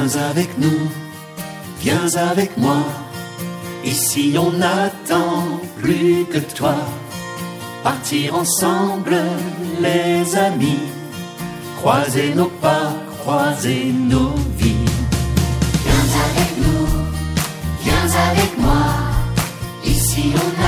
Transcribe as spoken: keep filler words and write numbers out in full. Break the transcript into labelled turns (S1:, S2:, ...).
S1: Viens avec nous, viens avec moi. Ici on n'attend plus que toi. Partir ensemble, les amis. Croiser nos pas, croiser nos vies.
S2: Viens avec nous, viens avec moi. Ici on